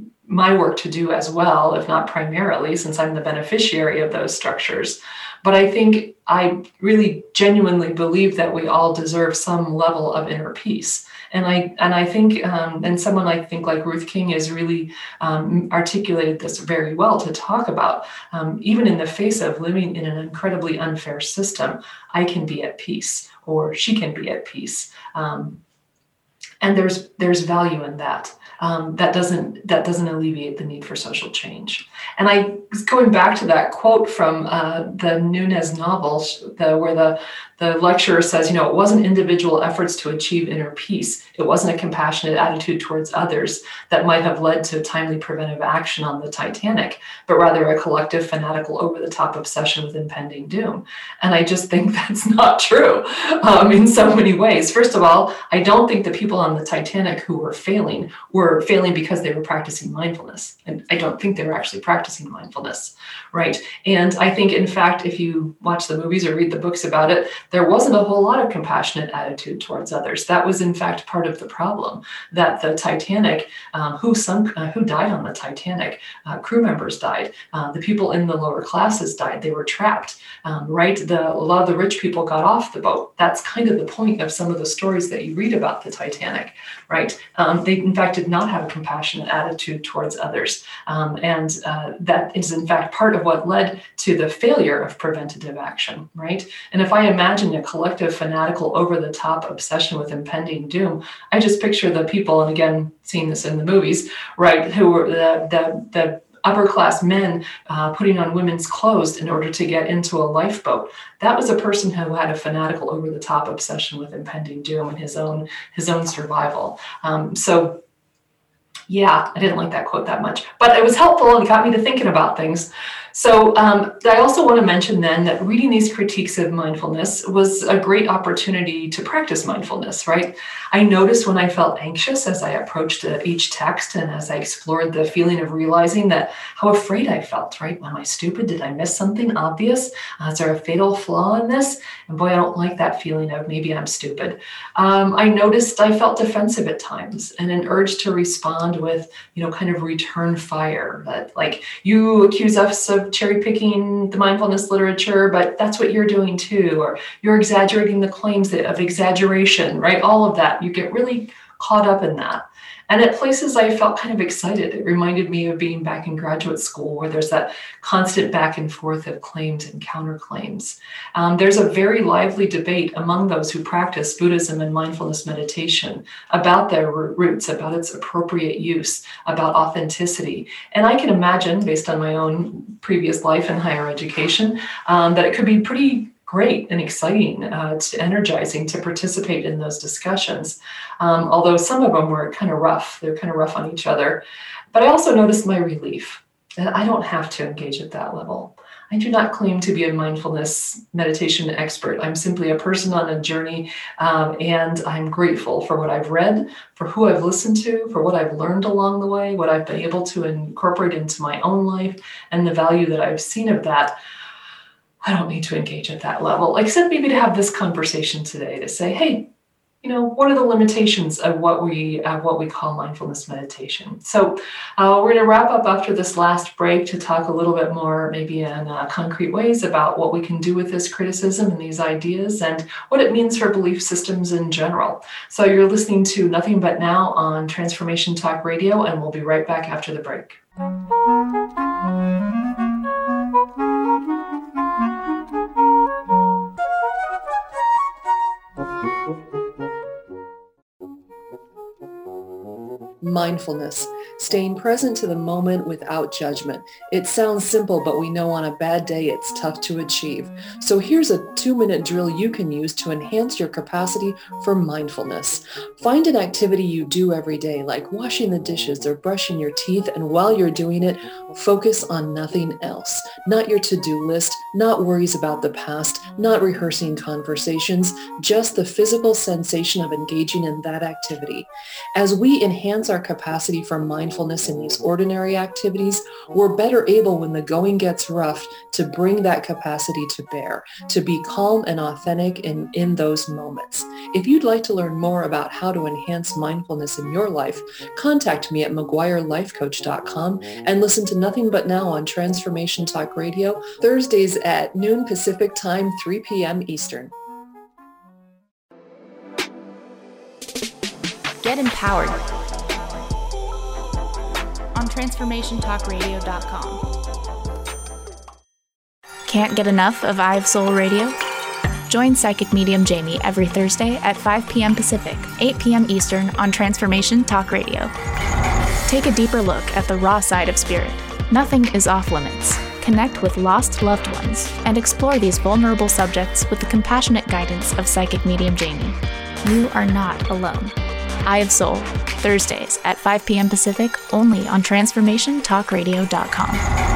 my work to do as well, if not primarily, since I'm the beneficiary of those structures. But I think I really genuinely believe that we all deserve some level of inner peace. And I and I think, um, and someone I think like Ruth King has really um, articulated this very well to talk about, um, even in the face of living in an incredibly unfair system, I can be at peace, or she can be at peace. Um, and there's there's value in that. Um, that doesn't that doesn't alleviate the need for social change. And I was going back to that quote from uh, the Nunez novel, the, where the the lecturer says, you know, it wasn't individual efforts to achieve inner peace. It wasn't a compassionate attitude towards others that might have led to timely preventive action on the Titanic, but rather a collective, fanatical, over-the-top obsession with impending doom. And I just think that's not true um, in so many ways. First of all, I don't think the people on the Titanic who were failing were failing because they were practicing mindfulness. And I don't think they were actually practicing mindfulness, right? And I think, in fact, if you watch the movies or read the books about it, there wasn't a whole lot of compassionate attitude towards others. That was in fact part of the problem, that the Titanic, um, who sunk, uh, who died on the Titanic, uh, crew members died, uh, the people in the lower classes died, they were trapped, um, right? The, a lot of the rich people got off the boat. That's kind of the point of some of the stories that you read about the Titanic, right? Um, they in fact did not have a compassionate attitude towards others. Um, and uh, that is in fact part of what led to the failure of preventative action, right? And if I imagine a collective fanatical over-the-top obsession with impending doom, I just picture the people, and again, seeing this in the movies, right, who were the, the, the upper-class men uh, putting on women's clothes in order to get into a lifeboat. That was a person who had a fanatical over-the-top obsession with impending doom and his own, his own survival. Um, so yeah, I didn't like that quote that much, but it was helpful and got me to thinking about things. So um, I also want to mention then that reading these critiques of mindfulness was a great opportunity to practice mindfulness, right? I noticed when I felt anxious as I approached uh, each text and as I explored the feeling of realizing that how afraid I felt, right? Am I stupid? Did I miss something obvious? Uh, is there a fatal flaw in this? And boy, I don't like that feeling of maybe I'm stupid. Um, I noticed I felt defensive at times and an urge to respond with, you know, kind of return fire, that like you accuse us of cherry picking the mindfulness literature, but that's what you're doing too, or you're exaggerating the claims of exaggeration, right? All of that, you get really caught up in that. And at places I felt kind of excited. It reminded me of being back in graduate school where there's that constant back and forth of claims and counterclaims. Um, there's a very lively debate among those who practice Buddhism and mindfulness meditation about their roots, about its appropriate use, about authenticity. And I can imagine, based on my own previous life in higher education, um, that it could be pretty great and exciting, uh, to energizing to participate in those discussions. Um, although some of them were kind of rough, they're kind of rough on each other. But I also noticed my relief that I don't have to engage at that level. I do not claim to be a mindfulness meditation expert. I'm simply a person on a journey, um, and I'm grateful for what I've read, for who I've listened to, for what I've learned along the way, what I've been able to incorporate into my own life, and the value that I've seen of that. I don't need to engage at that level, except maybe to have this conversation today to say, hey, you know, what are the limitations of what we uh, what we call mindfulness meditation? So uh, we're going to wrap up after this last break to talk a little bit more, maybe in uh, concrete ways, about what we can do with this criticism and these ideas and what it means for belief systems in general. So you're listening to Nothing But Now on Transformation Talk Radio, and we'll be right back after the break. Mindfulness, staying present to the moment without judgment. It sounds simple, but we know on a bad day it's tough to achieve. So here's a two-minute drill you can use to enhance your capacity for mindfulness. Find an activity you do every day, like washing the dishes or brushing your teeth, and while you're doing it, focus on nothing else. Not your to-do list, not worries about the past, not rehearsing conversations, just the physical sensation of engaging in that activity. As we enhance our capacity for mindfulness in these ordinary activities, we're better able when the going gets rough to bring that capacity to bear, to be calm and authentic in, in those moments. If you'd like to learn more about how to enhance mindfulness in your life, contact me at mcguire life coach dot com and listen to Nothing But Now on Transformation Talk Radio, Thursdays at noon Pacific Time, three p.m. Eastern. Get empowered on transformation talk radio dot com. Can't get enough of I Have Soul Radio? Join Psychic Medium Jamie every Thursday at five p.m. Pacific, eight p.m. Eastern on Transformation Talk Radio. Take a deeper look at the raw side of spirit. Nothing is off limits. Connect with lost loved ones and explore these vulnerable subjects with the compassionate guidance of Psychic Medium Jamie. You are not alone. I Have Soul, Thursdays at five p.m. Pacific, only on transformation talk radio dot com.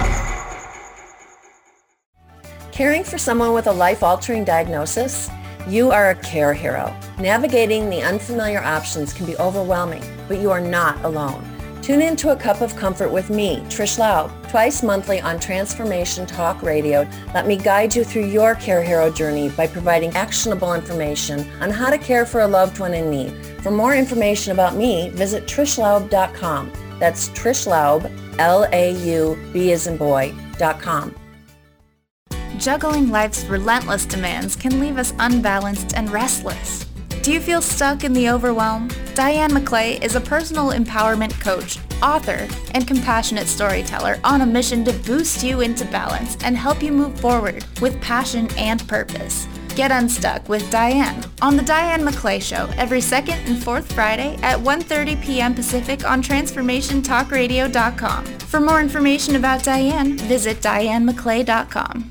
Caring for someone with a life-altering diagnosis? You are a care hero. Navigating the unfamiliar options can be overwhelming, but you are not alone. Tune in to A Cup of Comfort with me, Trish Laub, twice monthly on Transformation Talk Radio. Let me guide you through your Care Hero journey by providing actionable information on how to care for a loved one in need. For more information about me, visit trish laub dot com. That's Trish Laub, L A U B as in boy, dot com. Juggling life's relentless demands can leave us unbalanced and restless. Do you feel stuck in the overwhelm? Diane McClay is a personal empowerment coach, author, and compassionate storyteller on a mission to boost you into balance and help you move forward with passion and purpose. Get unstuck with Diane on The Diane McClay Show every second and fourth Friday at one thirty p.m. Pacific on transformation talk radio dot com. For more information about Diane, visit diane mcclay dot com.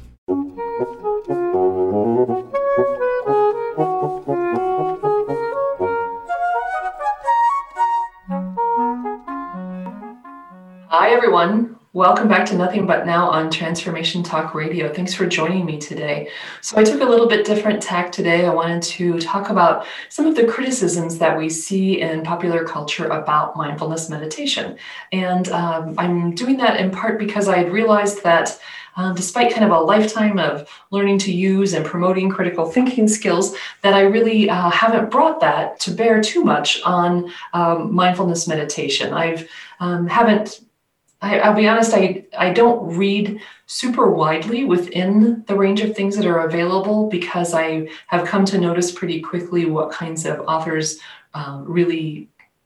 Hi, everyone. Welcome back to Nothing But Now on Transformation Talk Radio. Thanks for joining me today. So I took a little bit different tack today. I wanted to talk about some of the criticisms that we see in popular culture about mindfulness meditation. And um, I'm doing that in part because I had realized that Uh, despite kind of a lifetime of learning to use and promoting critical thinking skills, that I really uh, haven't brought that to bear too much on um, mindfulness meditation. I've um, haven't, I, I'll be honest, I, I don't read super widely within the range of things that are available because I have come to notice pretty quickly what kinds of authors uh, really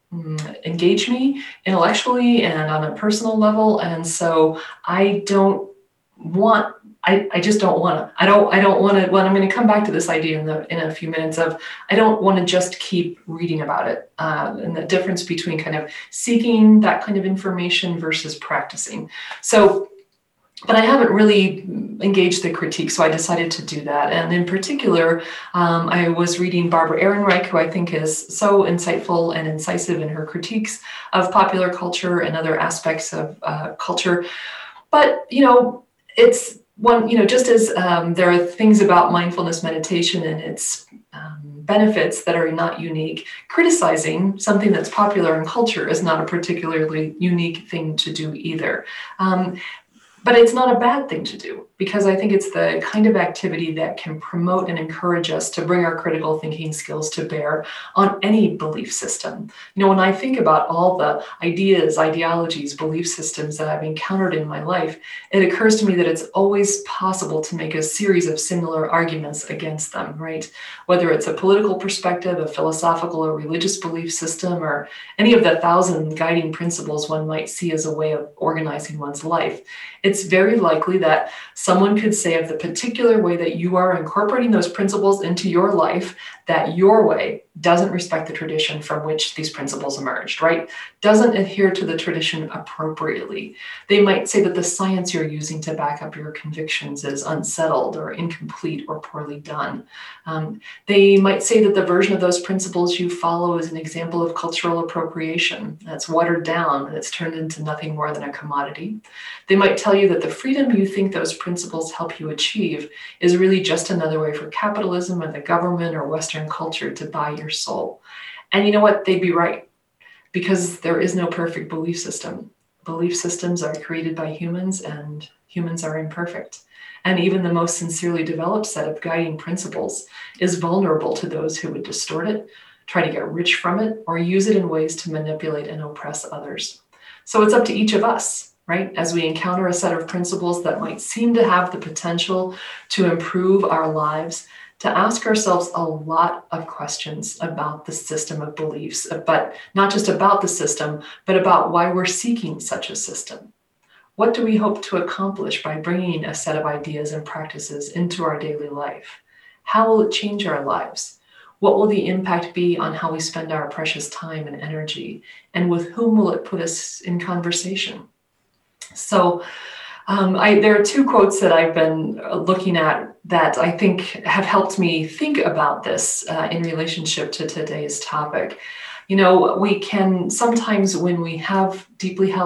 engage me intellectually and on a personal level. And so I don't want I, I just don't want to I don't I don't want to well I'm going to come back to this idea in the in a few minutes of I don't want to just keep reading about it uh, and the difference between kind of seeking that kind of information versus practicing. So but I haven't really engaged the critique, so I decided to do that. And in particular, um, I was reading Barbara Ehrenreich, who I think is so insightful and incisive in her critiques of popular culture and other aspects of uh, culture. But, you know, it's one, you know, just as um, there are things about mindfulness meditation and its um, benefits that are not unique, criticizing something that's popular in culture is not a particularly unique thing to do either. Um, But it's not a bad thing to do because I think it's the kind of activity that can promote and encourage us to bring our critical thinking skills to bear on any belief system. You know, when I think about all the ideas, ideologies, belief systems that I've encountered in my life, it occurs to me that it's always possible to make a series of similar arguments against them, right? Whether it's a political perspective, a philosophical or religious belief system, or any of the thousand guiding principles one might see as a way of organizing one's life. It's very likely that someone could say of the particular way that you are incorporating those principles into your life, that your way doesn't respect the tradition from which these principles emerged, right? Doesn't adhere to the tradition appropriately. They might say that the science you're using to back up your convictions is unsettled or incomplete or poorly done. Um, they might say that the version of those principles you follow is an example of cultural appropriation that's watered down and it's turned into nothing more than a commodity. They might tell you that the freedom you think those principles help you achieve is really just another way for capitalism and the government or Western culture to buy your soul. And you know what? They'd be right, because there is no perfect belief system. Belief systems are created by humans, and humans are imperfect. And even the most sincerely developed set of guiding principles is vulnerable to those who would distort it, try to get rich from it, or use it in ways to manipulate and oppress others. So it's up to each of us, right? As we encounter a set of principles that might seem to have the potential to improve our lives, to ask ourselves a lot of questions about the system of beliefs, but not just about the system, but about why we're seeking such a system. What do we hope to accomplish by bringing a set of ideas and practices into our daily life? How will it change our lives? What will the impact be on how we spend our precious time and energy? And with whom will it put us in conversation? So um, I, there are two quotes that I've been looking at that I think have helped me think about this uh, in relationship to today's topic. You know, we can sometimes, when we have deeply held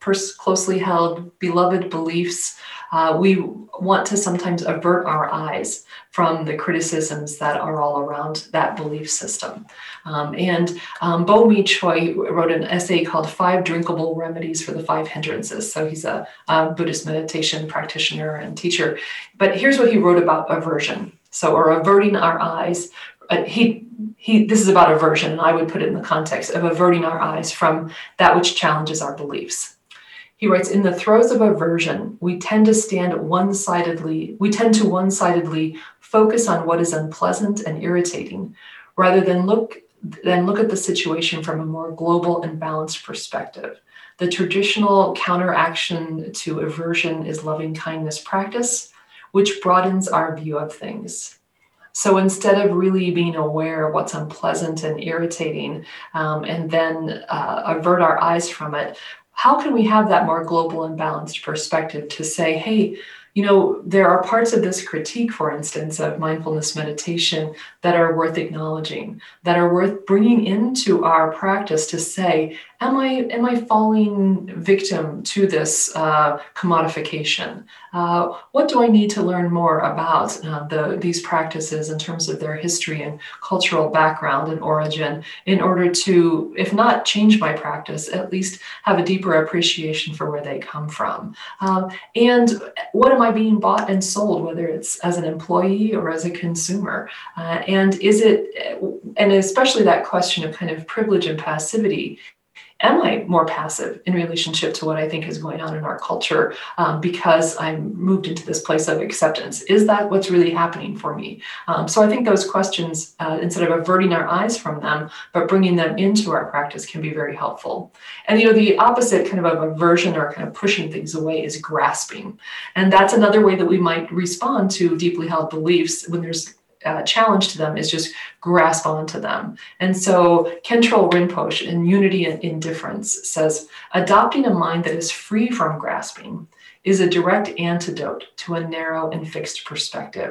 pers- closely held, beloved beliefs, uh, we want to sometimes avert our eyes from the criticisms that are all around that belief system. Um, and um, Bo Mi Choi wrote an essay called Five Drinkable Remedies for the Five Hindrances. So he's a, a Buddhist meditation practitioner and teacher. But here's what he wrote about aversion. So, or averting our eyes. Uh, he, he, this is about aversion, and I would put it in the context of averting our eyes from that which challenges our beliefs. He writes, in the throes of aversion, we tend to stand one-sidedly, we tend to one-sidedly focus on what is unpleasant and irritating, rather than look, than look at the situation from a more global and balanced perspective. The traditional counteraction to aversion is loving kindness practice, which broadens our view of things. So instead of really being aware of what's unpleasant and irritating, um, and then uh, avert our eyes from it, how can we have that more global and balanced perspective to say, hey, you know, there are parts of this critique, for instance, of mindfulness meditation that are worth acknowledging, that are worth bringing into our practice to say, am I am I falling victim to this uh, commodification? Uh, what do I need to learn more about uh, the, these practices in terms of their history and cultural background and origin in order to, if not change my practice, at least have a deeper appreciation for where they come from? Um, and what am I being bought and sold, whether it's as an employee or as a consumer? Uh, and is it, and especially that question of kind of privilege and passivity, am I more passive in relationship to what I think is going on in our culture um, because I'm moved into this place of acceptance? Is that what's really happening for me? Um, so I think those questions, uh, instead of averting our eyes from them, but bringing them into our practice can be very helpful. And, you know, the opposite kind of of aversion or kind of pushing things away is grasping. And that's another way that we might respond to deeply held beliefs when there's Uh, challenge to them, is just grasp onto them. And so Khentrul Rinpoche in Unity and Indifference says, adopting a mind that is free from grasping is a direct antidote to a narrow and fixed perspective.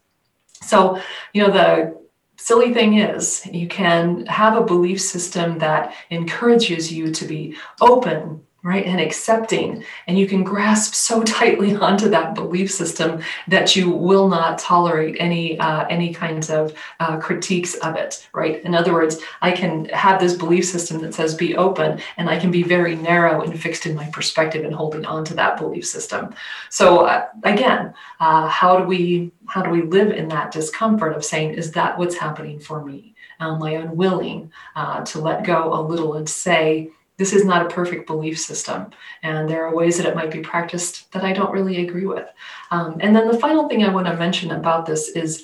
So, you know, the silly thing is you can have a belief system that encourages you to be open, right, and accepting, and you can grasp so tightly onto that belief system that you will not tolerate any uh, any kinds of uh, critiques of it, right? In other words, I can have this belief system that says be open, and I can be very narrow and fixed in my perspective and holding on to that belief system. So uh, again, uh, how do we how do we live in that discomfort of saying, is that what's happening for me? Am I unwilling uh, to let go a little and say, this is not a perfect belief system, and there are ways that it might be practiced that I don't really agree with. Um, and then the final thing I want to mention about this is,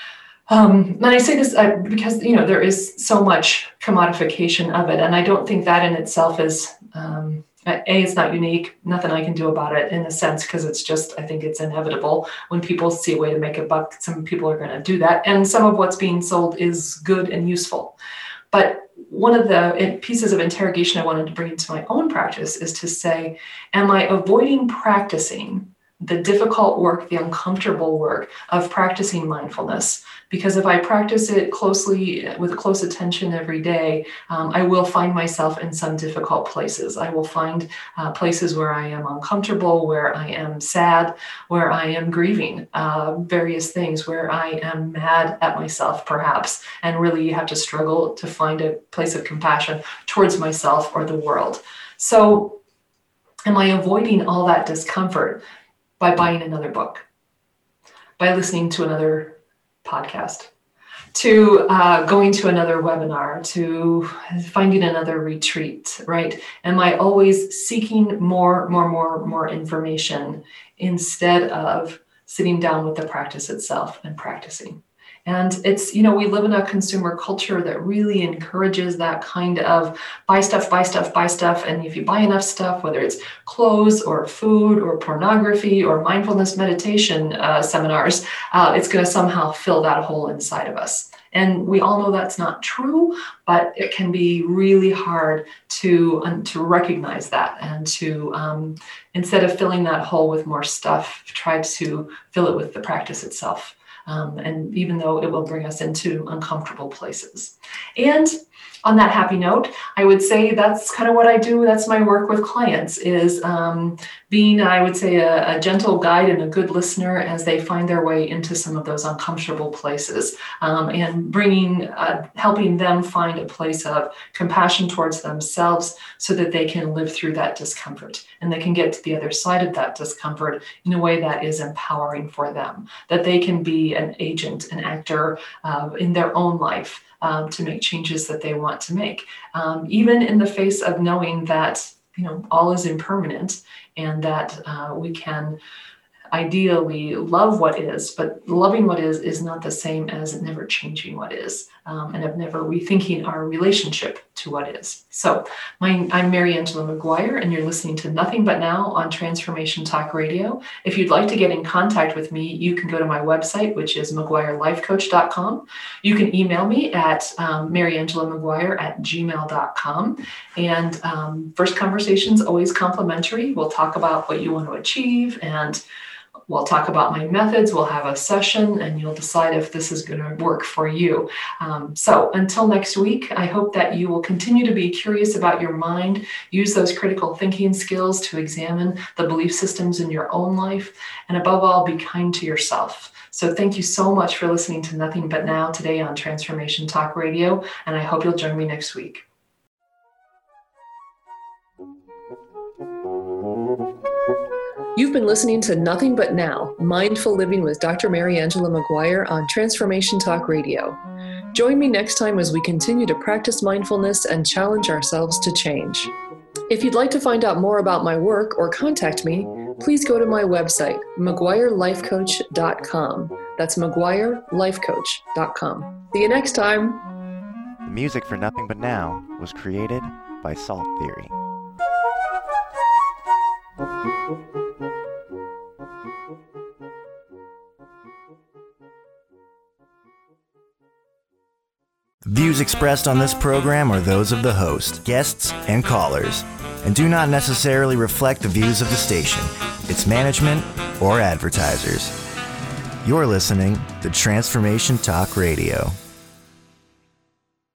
um, and I say this uh, because, you know, there is so much commodification of it, and I don't think that in itself is, um, A, it's not unique, nothing I can do about it in a sense, because it's just, I think it's inevitable. When people see a way to make a buck, some people are going to do that, and some of what's being sold is good and useful. But one of the pieces of interrogation I wanted to bring into my own practice is to say, am I avoiding practicing the difficult work, the uncomfortable work of practicing mindfulness? Because if I practice it closely, with close attention every day, um, I will find myself in some difficult places. I will find uh, places where I am uncomfortable, where I am sad, where I am grieving, uh, various things, where I am mad at myself, perhaps, and really have to struggle to find a place of compassion towards myself or the world. So am I avoiding all that discomfort by buying another book, by listening to another podcast, to uh, going to another webinar, to finding another retreat, right? Am I always seeking more, more, more, more information instead of sitting down with the practice itself and practicing? And it's, you know, we live in a consumer culture that really encourages that kind of buy stuff, buy stuff, buy stuff. And if you buy enough stuff, whether it's clothes or food or pornography or mindfulness meditation uh, seminars, uh, it's going to somehow fill that hole inside of us. And we all know that's not true, but it can be really hard to, um, to recognize that and to, um, instead of filling that hole with more stuff, try to fill it with the practice itself. um, and even though it will bring us into uncomfortable places. And on that happy note, I would say that's kind of what I do. That's my work with clients, is um, being, I would say, a, a gentle guide and a good listener as they find their way into some of those uncomfortable places, um, and bringing, uh, helping them find a place of compassion towards themselves so that they can live through that discomfort and they can get to the other side of that discomfort in a way that is empowering for them, that they can be an agent, an actor uh, in their own life. Um, to make changes that they want to make, um, even in the face of knowing that, you know, all is impermanent and that uh, we can ideally love what is, but loving what is is not the same as never changing what is, um, and of never rethinking our relationship to what is. So my, I'm Mary Angela McGuire, and you're listening to Nothing But Now on Transformation Talk Radio. If you'd like to get in contact with me, you can go to my website, which is mcguire life coach dot com. You can email me at um, maryangela.mcguire at gmail dot com. And um, first conversation's always complimentary. We'll talk about what you want to achieve, and we'll talk about my methods. We'll have a session and you'll decide if this is going to work for you. Um, so until next week, I hope that you will continue to be curious about your mind, use those critical thinking skills to examine the belief systems in your own life, and above all, be kind to yourself. So thank you so much for listening to Nothing But Now today on Transformation Talk Radio, and I hope you'll join me next week. You've been listening to Nothing But Now, Mindful Living with Doctor Mary Angela McGuire on Transformation Talk Radio. Join me next time as we continue to practice mindfulness and challenge ourselves to change. If you'd like to find out more about my work or contact me, please go to my website, mcguire life coach dot com. That's mcguire life coach dot com. See you next time. The music for Nothing But Now was created by Salt Theory. The views expressed on this program are those of the host, guests, and callers, and do not necessarily reflect the views of the station, its management, or advertisers. You're listening to Transformation Talk Radio.